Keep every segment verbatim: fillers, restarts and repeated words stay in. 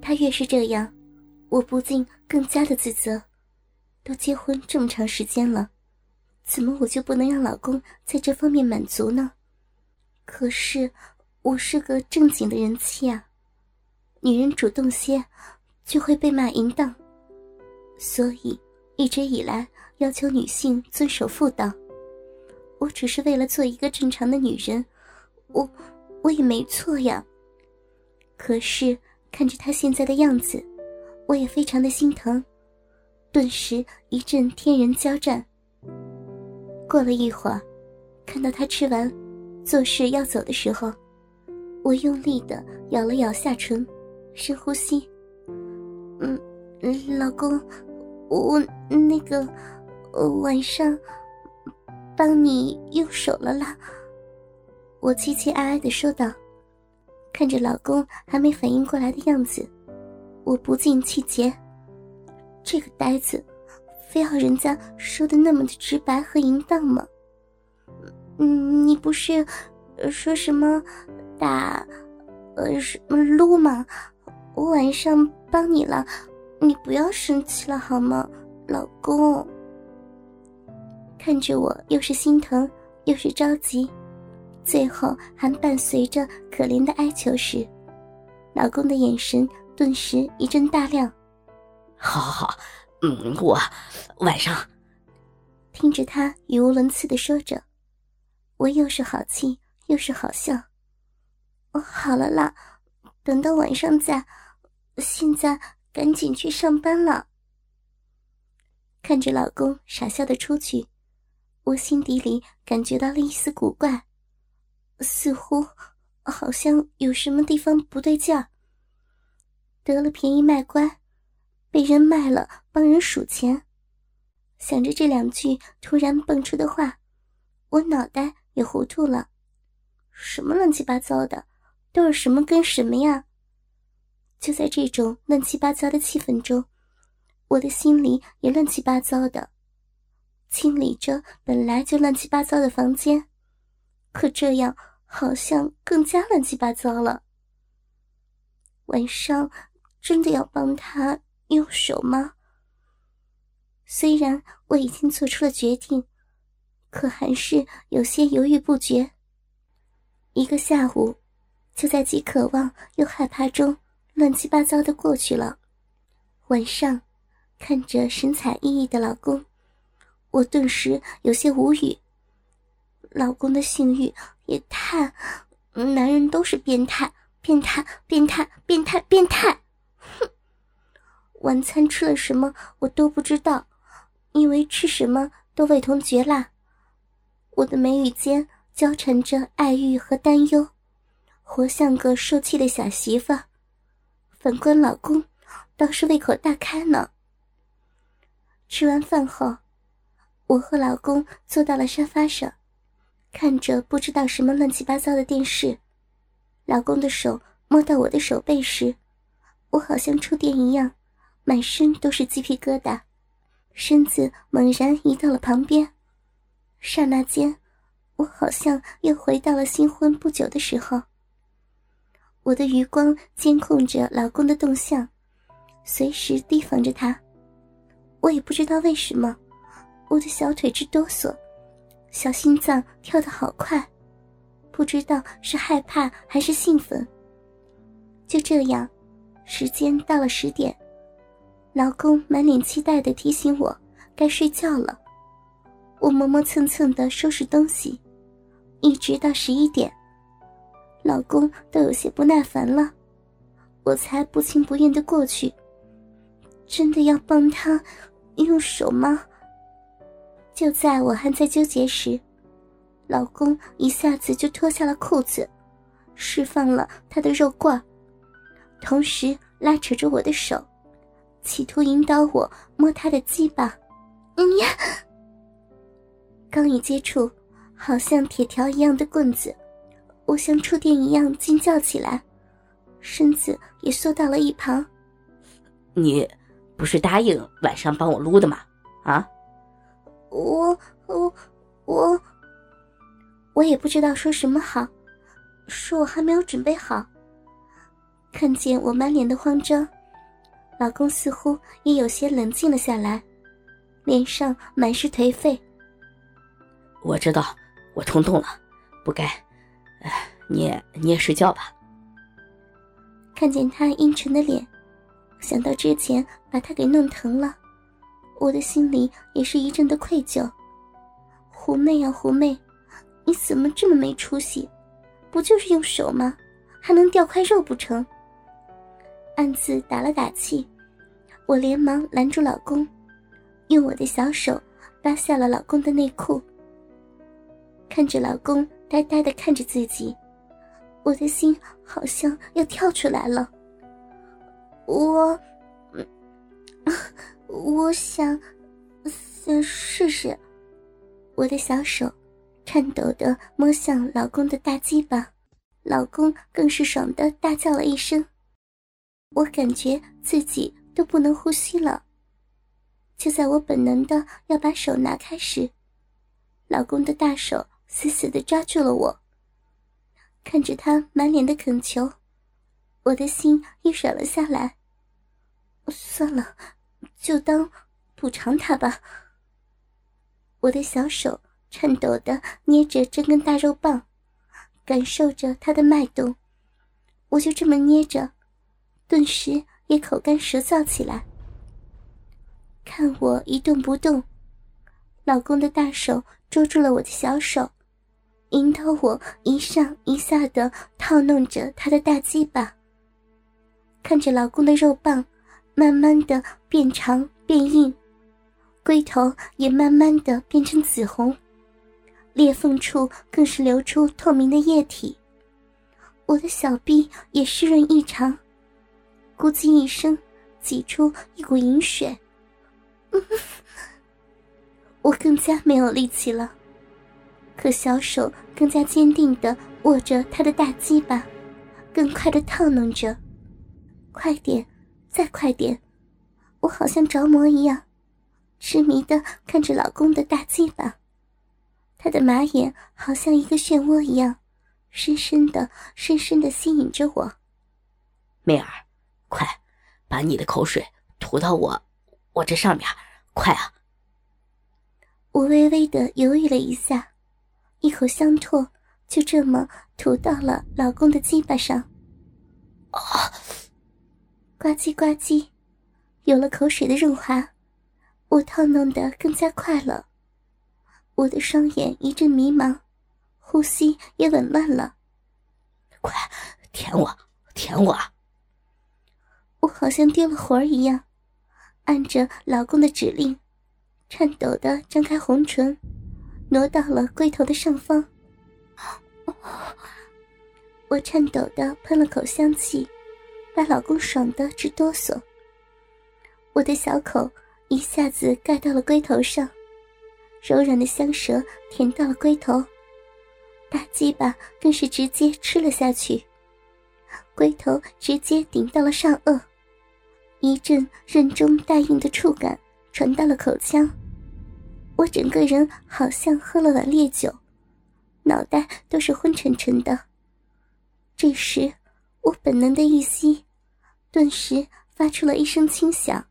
他越是这样，我不禁更加的自责。都结婚这么长时间了，怎么我就不能让老公在这方面满足呢？可是我是个正经的人妻啊，女人主动些就会被骂淫荡，所以一直以来要求女性遵守妇道。我只是为了做一个正常的女人，我我也没错呀。可是看着她现在的样子，我也非常的心疼，顿时一阵天人交战。过了一会儿，看到她吃完做事要走的时候，我用力地咬了咬下唇，深呼吸。嗯，老公，我那个晚上帮你用手了啦。我凄凄哀哀地说道。看着老公还没反应过来的样子，我不禁气结。这个呆子非要人家说的那么的直白和淫荡吗？嗯，你不是说什么打呃什么撸吗？我晚上帮你了，你不要生气了好吗，老公。看着我又是心疼又是着急，最后还伴随着可怜的哀求时，老公的眼神顿时一阵大亮。 好好好，嗯，我晚上。 听着他语无伦次地说着，我又是好气又是好笑。哦，好了啦，等到晚上再，现在赶紧去上班了。看着老公傻笑地出去，我心底里感觉到了一丝古怪，似乎好像有什么地方不对劲儿。得了便宜卖乖，被人卖了帮人数钱。想着这两句突然蹦出的话，我脑袋也糊涂了。什么乱七八糟的，都是什么跟什么呀？就在这种乱七八糟的气氛中，我的心里也乱七八糟的，清理着本来就乱七八糟的房间，可这样好像更加乱七八糟了。晚上真的要帮他用手吗？虽然我已经做出了决定，可还是有些犹豫不决。一个下午就在既渴望又害怕中乱七八糟的过去了。晚上看着神采奕奕的老公，我顿时有些无语。老公的性欲也太……男人都是变态，变态，变态，变态，变态！哼！晚餐吃了什么我都不知道，因为吃什么都味同嚼蜡。我的眉宇间交缠着爱欲和担忧，活像个受气的小媳妇。反观老公倒是胃口大开呢。吃完饭后，我和老公坐到了沙发上，看着不知道什么乱七八糟的电视。老公的手摸到我的手背时，我好像触电一样，满身都是鸡皮疙瘩，身子猛然移到了旁边。刹那间，我好像又回到了新婚不久的时候。我的余光监控着老公的动向，随时提防着他。我也不知道为什么，我的小腿直哆嗦，小心脏跳得好快，不知道是害怕还是兴奋。就这样，时间到了十点，老公满脸期待地提醒我该睡觉了。我磨磨蹭蹭地收拾东西，一直到十一点，老公都有些不耐烦了，我才不情不愿地过去。真的要帮他用手吗？就在我还在纠结时，老公一下子就脱下了裤子，释放了他的肉棍，同时拉扯着我的手，企图引导我摸他的鸡巴。嗯呀！刚一接触，好像铁条一样的棍子，我像触电一样惊叫起来，身子也缩到了一旁。 你不是答应晚上帮我撸的吗？啊？ 我我我我也不知道说什么好，说我还没有准备好。 看见我满脸的慌张，老公似乎也有些冷静了下来，脸上满是颓废。 我知道我冲动了，不该，哎，你也你也睡觉吧。 看见他阴沉的脸，想到之前把他给弄疼了，我的心里也是一阵的愧疚。狐媚啊狐媚，你怎么这么没出息？不就是用手吗？还能掉块肉不成？暗自打了打气，我连忙拦住老公，用我的小手扒下了老公的内裤。看着老公呆呆地看着自己，我的心好像要跳出来了。我我想想试试。我的小手颤抖地摸向老公的大鸡巴，老公更是爽地大叫了一声。我感觉自己都不能呼吸了。就在我本能的要把手拿开时，老公的大手死死地抓住了我。看着他满脸的恳求，我的心也软了下来。算了，就当补偿他吧。我的小手颤抖地捏着这根大肉棒，感受着它的脉动。我就这么捏着，顿时也口干舌燥起来。看我一动不动，老公的大手捉住了我的小手，引导我一上一下地套弄着他的大鸡巴。看着老公的肉棒慢慢地变长变硬，龟头也慢慢地变成紫红，裂缝处更是流出透明的液体。我的小臂也湿润异常，咕叽一声挤出一股淫水。我更加没有力气了，可小手更加坚定地握着他的大鸡巴，更快地套弄着。快点，再快点！我好像着魔一样，痴迷地看着老公的大鸡巴，他的马眼好像一个漩涡一样，深深地深深地吸引着我。 媚儿，快把你的口水涂到我我这上面，快啊！ 我微微地犹豫了一下，一口香唾就这么涂到了老公的鸡巴上。 啊！ 呱唧呱唧，有了口水的润滑，我套弄得更加快了。我的双眼一阵迷茫，呼吸也紊乱了。 快舔我舔我啊！ 我好像丢了魂儿一样，按着老公的指令，颤抖地张开红唇，挪到了龟头的上方。我颤抖地喷了口香气，把老公爽得直哆嗦。我的小口一下子盖到了龟头上，柔软的香舌舔到了龟头，大鸡巴更是直接吃了下去，龟头直接顶到了上颚，一阵任中带硬的触感传到了口腔。我整个人好像喝了碗烈酒，脑袋都是昏沉沉的。这时我本能的一吸，顿时发出了一声轻响。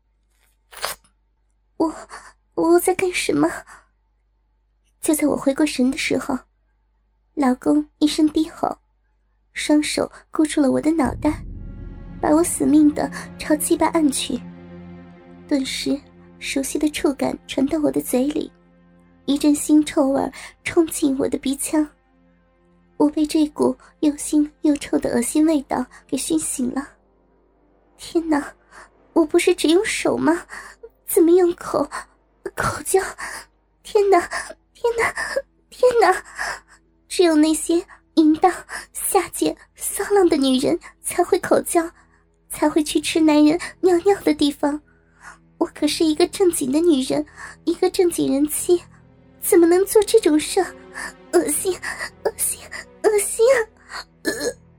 我我在干什么？就在我回过神的时候，老公一声低吼，双手箍住了我的脑袋，把我死命地朝鸡巴按去。顿时熟悉的触感传到我的嘴里，一阵腥臭味冲进我的鼻腔。我被这股又腥又臭的恶心味道给熏醒了。天哪，我不是只用手吗？怎么用口口交？天哪天哪天哪！只有那些淫荡下贱骚浪的女人才会口交，才会去吃男人尿尿的地方。我可是一个正经的女人，一个正经人妻，怎么能做这种事？恶心恶心恶心啊！呃、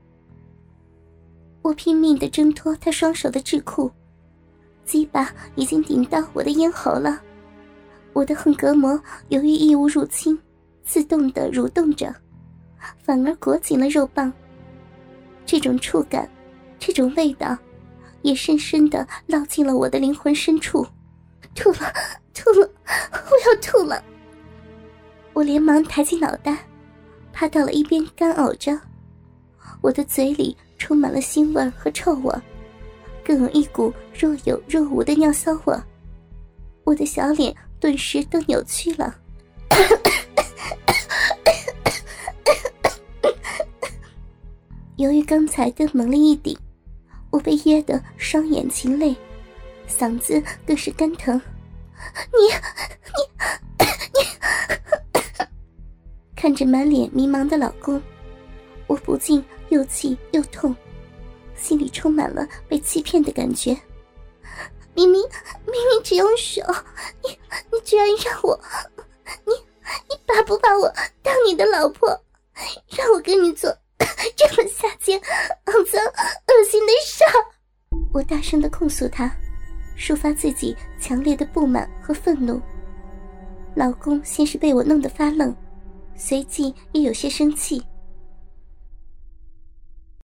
我拼命地挣脱他双手的桎梏，鸡巴已经顶到我的咽喉了。我的横膈膜由于异物入侵，自动地蠕动着，反而裹紧了肉棒。这种触感这种味道也深深地烙进了我的灵魂深处。吐了，吐了，我要吐了！我连忙抬起脑袋，趴到了一边干呕着。我的嘴里充满了腥味和臭味，更有一股若有若无的尿骚味。我的小脸顿时都扭曲了。由于刚才的猛力一顶，我被噎得双眼噙泪，嗓子更是干疼。你你你看着满脸迷茫的老公，我不禁又气又痛，心里充满了被欺骗的感觉。明明明明只用手，你你居然让我，你你把不把我当你的老婆，让我跟你做这么下贱、肮脏、恶心的事？我大声地控诉他，抒发自己强烈的不满和愤怒。老公先是被我弄得发愣，随即也有些生气。